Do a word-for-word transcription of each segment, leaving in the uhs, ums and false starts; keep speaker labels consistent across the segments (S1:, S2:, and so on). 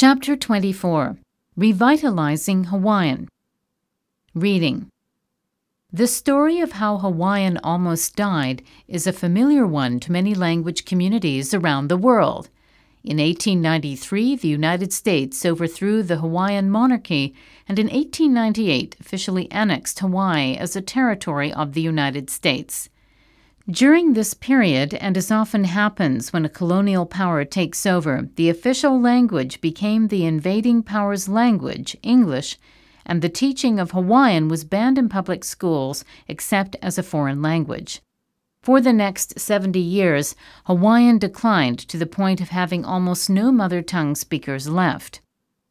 S1: Chapter twenty-four. Revitalizing Hawaiian. Reading. The story of how Hawaiian almost died is a familiar one to many language communities around the world. In eighteen ninety-three, the United States overthrew the Hawaiian monarchy and in eighteen ninety-eight officially annexed Hawaii as a territory of the United States. During this period, and as often happens when a colonial power takes over, the official language became the invading power's language, English, and the teaching of Hawaiian was banned in public schools except as a foreign language. For the next seventy years, Hawaiian declined to the point of having almost no mother tongue speakers left.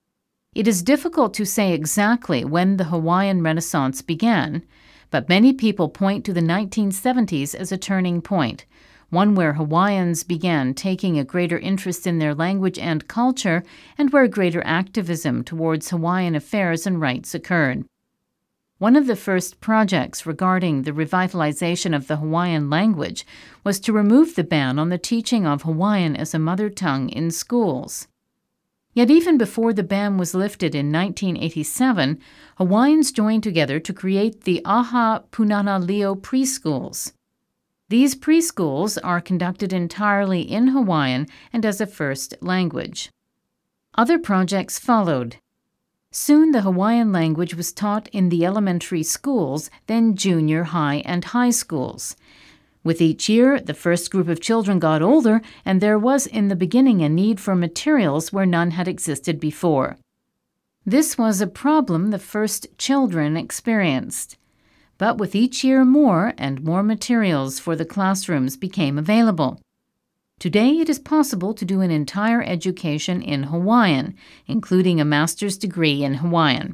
S1: It is difficult to say exactly when the Hawaiian Renaissance began, but many people point to the nineteen seventies as a turning point, one where Hawaiians began taking a greater interest in their language and culture and where greater activism towards Hawaiian affairs and rights occurred. One of the first projects regarding the revitalization of the Hawaiian language was to remove the ban on the teaching of Hawaiian as a mother tongue in schools. Yet even before the ban was lifted in nineteen eighty-seven, Hawaiians joined together to create the Aha Punana Leo preschools. These preschools are conducted entirely in Hawaiian and as a first language. Other projects followed. Soon the Hawaiian language was taught in the elementary schools, then junior high and high schools. With each year, the first group of children got older, and there was in the beginning a need for materials where none had existed before. This was a problem the first children experienced. But with each year more and more materials for the classrooms became available. Today it is possible to do an entire education in Hawaiian, including a master's degree in Hawaiian.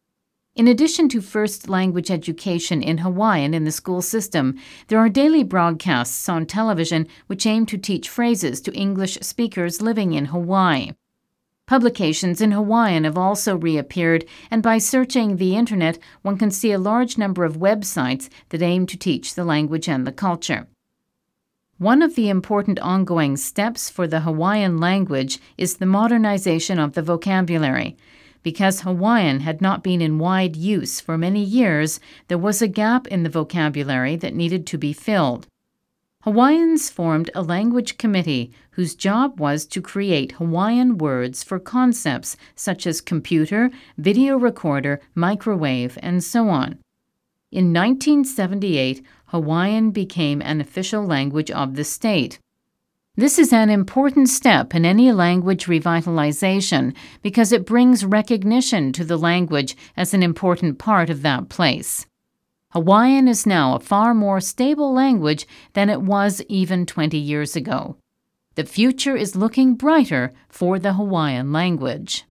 S1: In addition to first language education in Hawaiian in the school system, there are daily broadcasts on television which aim to teach phrases to English speakers living in Hawaii. Publications in Hawaiian have also reappeared, and by searching the internet, one can see a large number of websites that aim to teach the language and the culture. One of the important ongoing steps for the Hawaiian language is the modernization of the vocabulary. Because Hawaiian had not been in wide use for many years, there was a gap in the vocabulary that needed to be filled. Hawaiians formed a language committee whose job was to create Hawaiian words for concepts such as computer, video recorder, microwave, and so on. In nineteen seventy-eight, Hawaiian became an official language of the state. This is an important step in any language revitalization because it brings recognition to the language as an important part of that place. Hawaiian is now a far more stable language than it was even twenty years ago. The future is looking brighter for the Hawaiian language.